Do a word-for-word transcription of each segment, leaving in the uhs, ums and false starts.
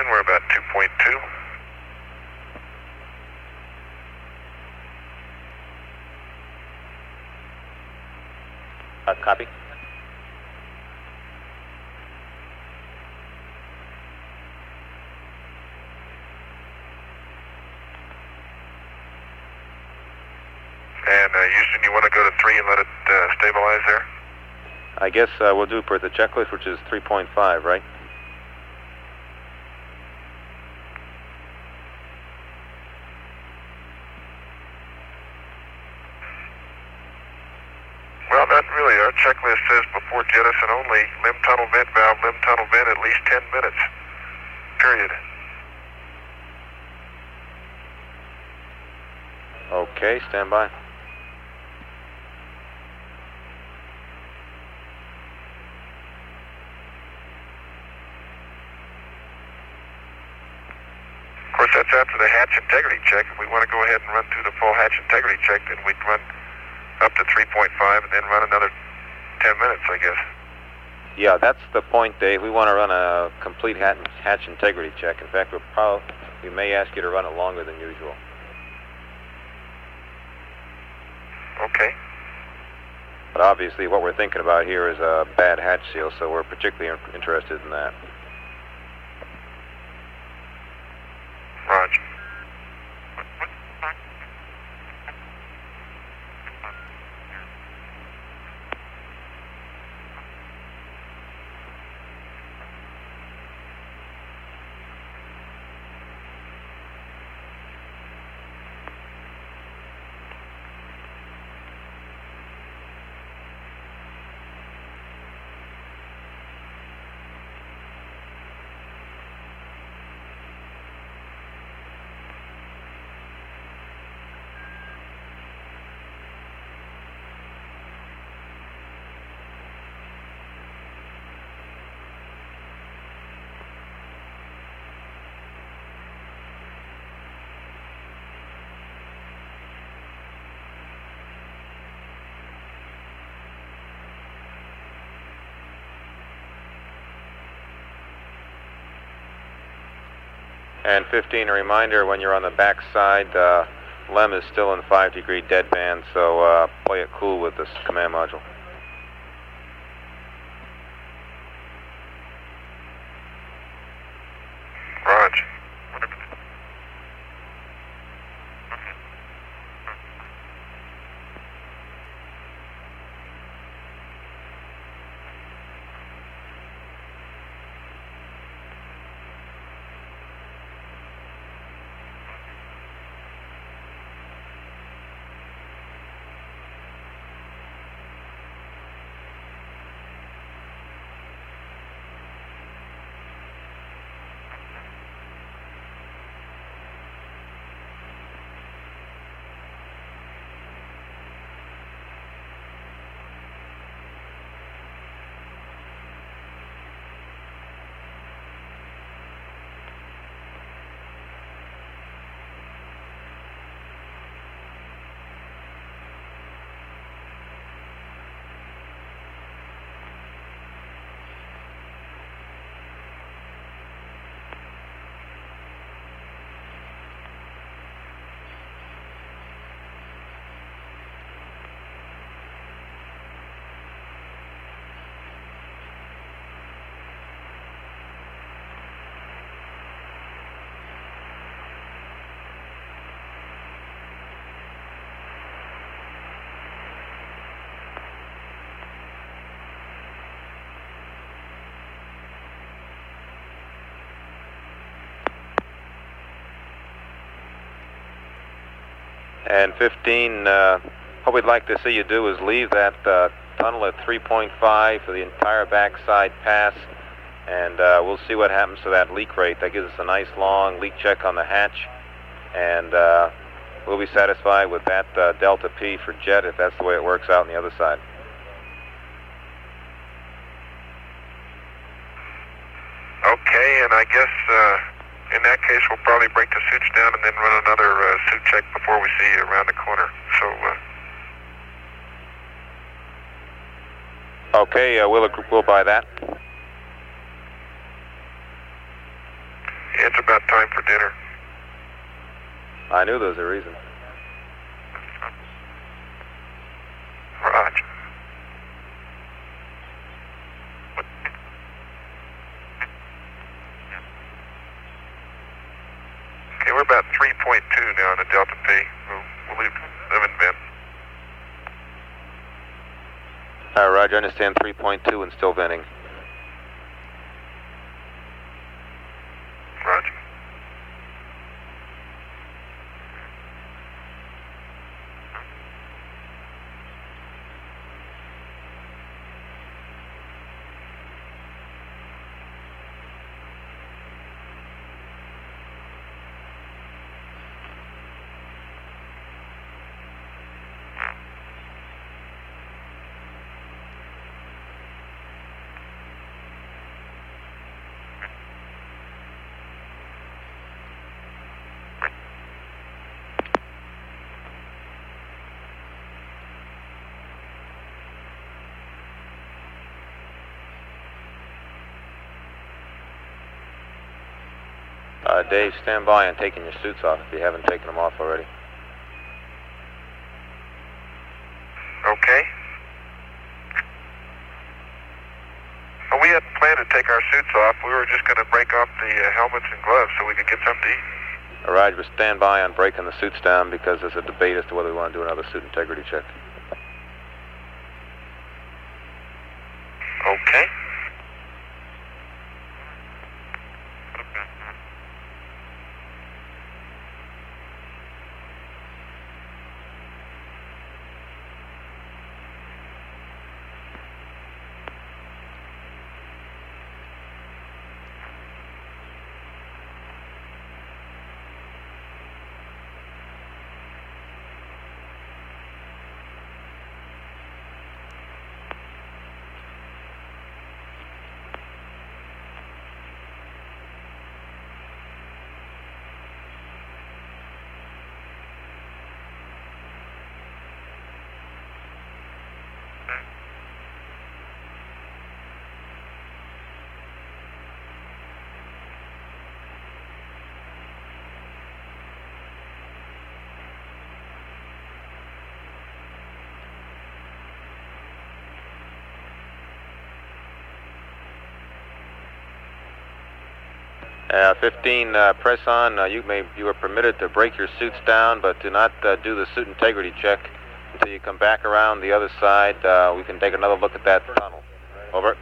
Houston, we're about two point two. Uh, copy. And uh, Houston, you want to go to three and let it uh, stabilize there? I guess uh, we'll do per the checklist, which is three point five, right? Well, not really. Our checklist says before jettison only, limb tunnel vent valve, limb tunnel vent at least ten minutes. Period. Okay, stand by. Of course, that's after the hatch integrity check. If we want to go ahead and run through the full hatch integrity check, then we'd run up to three point five and then run another ten minutes, I guess. Yeah, that's the point, Dave. We want to run a complete hatch, hatch integrity check. In fact, we'll probably, we may ask you to run it longer than usual. Okay. But obviously what we're thinking about here is a bad hatch seal, so we're particularly interested in that. Roger. And fifteen, a reminder, when you're on the back side, uh, LEM is still in five degree deadband, so uh, play it cool with this command module. Roger. And fifteen, uh, what we'd like to see you do is leave that uh, tunnel at three point five for the entire backside pass, and uh, we'll see what happens to that leak rate. That gives us a nice long leak check on the hatch, and uh, we'll be satisfied with that uh, delta P for jet if that's the way it works out on the other side. Okay, and I guess uh, in that case we'll probably break the suits down and then run another uh, suit check before we see you around the corner. So, uh, okay, uh, we'll, we'll buy that. it's about time for dinner. I knew there was a reason. Roger. Okay, we're about three point two now on the Delta P. We'll, we'll leave them in vent. All right, Roger, I understand three point two and still venting. Roger. Uh, Dave, stand by and taking your suits off if you haven't taken them off already. Okay. Well, we hadn't planned to take our suits off. We were just going to break off the uh, helmets and gloves so we could get something to eat. All right, but stand by on breaking the suits down because there's a debate as to whether we want to do another suit integrity check. Okay. Uh, fifteen, uh, press on. Uh, you may you are permitted to break your suits down, but do not uh, do the suit integrity check until you come back around the other side. Uh, we can take another look at that tunnel. Over.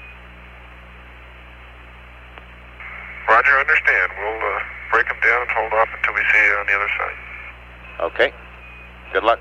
Roger, understand. We'll uh, break them down and hold off until we see you on the other side. Okay. Good luck.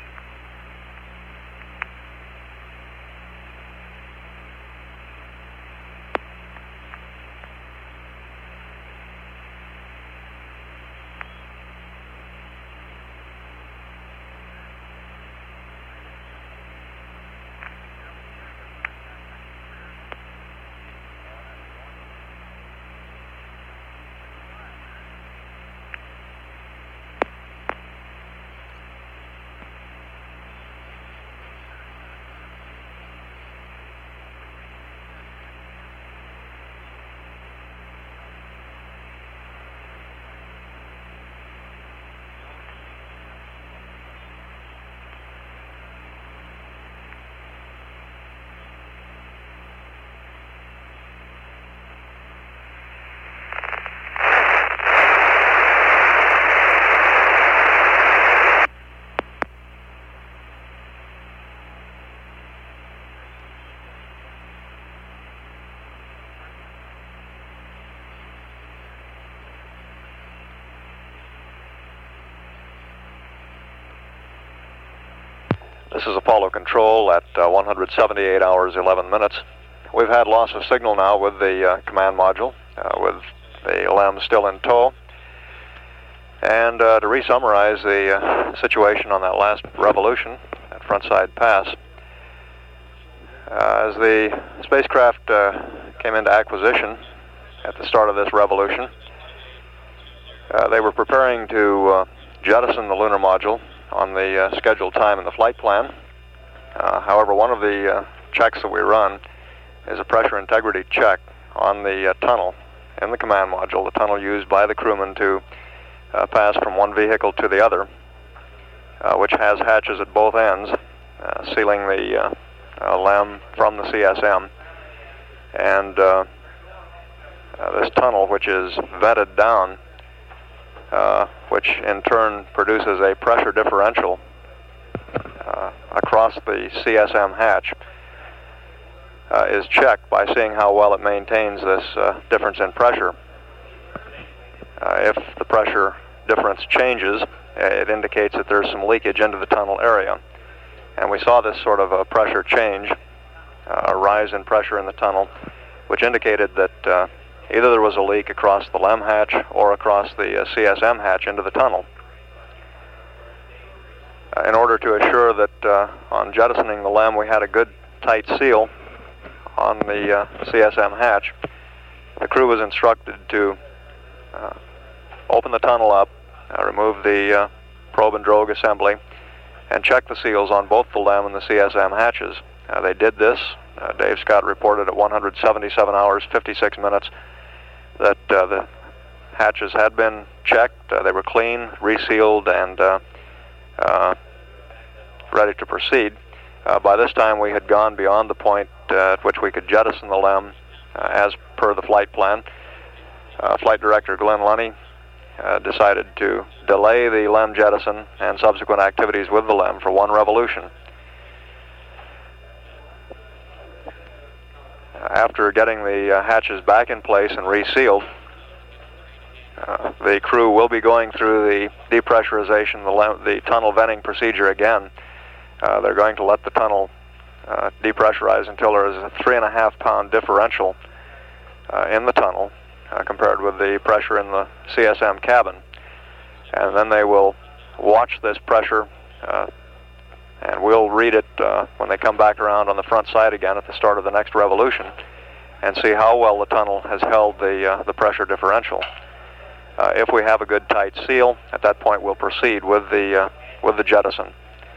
This is Apollo Control at uh, one hundred seventy-eight hours, eleven minutes. We've had loss of signal now with the uh, command module, uh, with the L M still in tow. And uh, to re-summarize the uh, situation on that last revolution at Frontside Pass, uh, as the spacecraft uh, came into acquisition at the start of this revolution, uh, they were preparing to uh, jettison the lunar module on the uh, scheduled time in the flight plan. Uh, however, one of the uh, checks that we run is a pressure integrity check on the uh, tunnel in the command module, the tunnel used by the crewman to uh, pass from one vehicle to the other, uh, which has hatches at both ends, uh, sealing the uh, uh, LEM from the C S M. And uh, uh, this tunnel, which is vented down, uh, which in turn produces a pressure differential uh, across the C S M hatch, uh, is checked by seeing how well it maintains this uh, difference in pressure. Uh, if the pressure difference changes, it indicates that there's some leakage into the tunnel area. And we saw this sort of a pressure change, uh, a rise in pressure in the tunnel, which indicated that uh, either there was a leak across the LEM hatch or across the uh, C S M hatch into the tunnel. Uh, in order to assure that uh, on jettisoning the LEM we had a good tight seal on the uh, C S M hatch, the crew was instructed to uh, open the tunnel up, uh, remove the uh, probe and drogue assembly, and check the seals on both the LEM and the C S M hatches. Uh, they did this. Uh, Dave Scott reported at one hundred seventy-seven hours, fifty-six minutes, that uh, the hatches had been checked. Uh, they were clean, resealed, and uh, uh, ready to proceed. Uh, by this time, we had gone beyond the point uh, at which we could jettison the LEM uh, as per the flight plan. Uh, Flight Director Glenn Lunny uh, decided to delay the LEM jettison and subsequent activities with the LEM for one revolution. After getting the uh, hatches back in place and resealed, uh, the crew will be going through the depressurization, the, the tunnel venting procedure again. Uh, they're going to let the tunnel uh, depressurize until there is a three and a half pound differential uh, in the tunnel uh, compared with the pressure in the C S M cabin. And then they will watch this pressure uh, and we'll read it uh, when they come back around on the front side again at the start of the next revolution, and see how well the tunnel has held the uh, the pressure differential. Uh, if we have a good tight seal, at that point we'll proceed with the uh, with the jettison.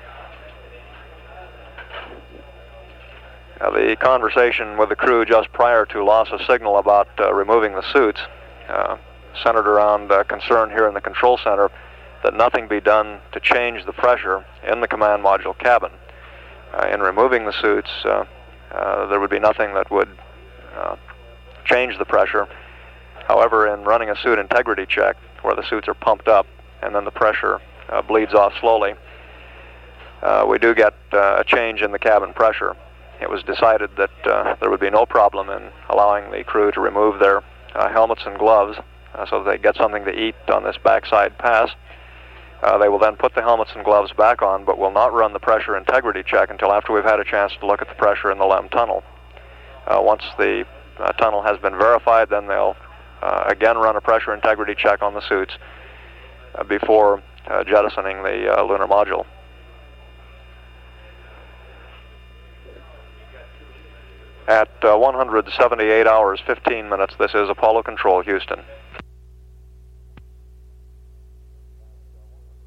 Uh, the conversation with the crew just prior to loss of signal about uh, removing the suits uh, centered around uh, concern here in the control center that nothing be done to change the pressure in the command module cabin. Uh, in removing the suits, uh, uh, there would be nothing that would uh, change the pressure. However, in running a suit integrity check, where the suits are pumped up and then the pressure uh, bleeds off slowly, uh, we do get uh, a change in the cabin pressure. It was decided that uh, there would be no problem in allowing the crew to remove their uh, helmets and gloves uh, so that they get something to eat on this backside pass. Uh, they will then put the helmets and gloves back on, but will not run the pressure integrity check until after we've had a chance to look at the pressure in the LEM tunnel. Uh, once the uh, tunnel has been verified, then they'll uh, again run a pressure integrity check on the suits uh, before uh, jettisoning the uh, lunar module. At uh, one hundred seventy-eight hours, fifteen minutes, this is Apollo Control, Houston.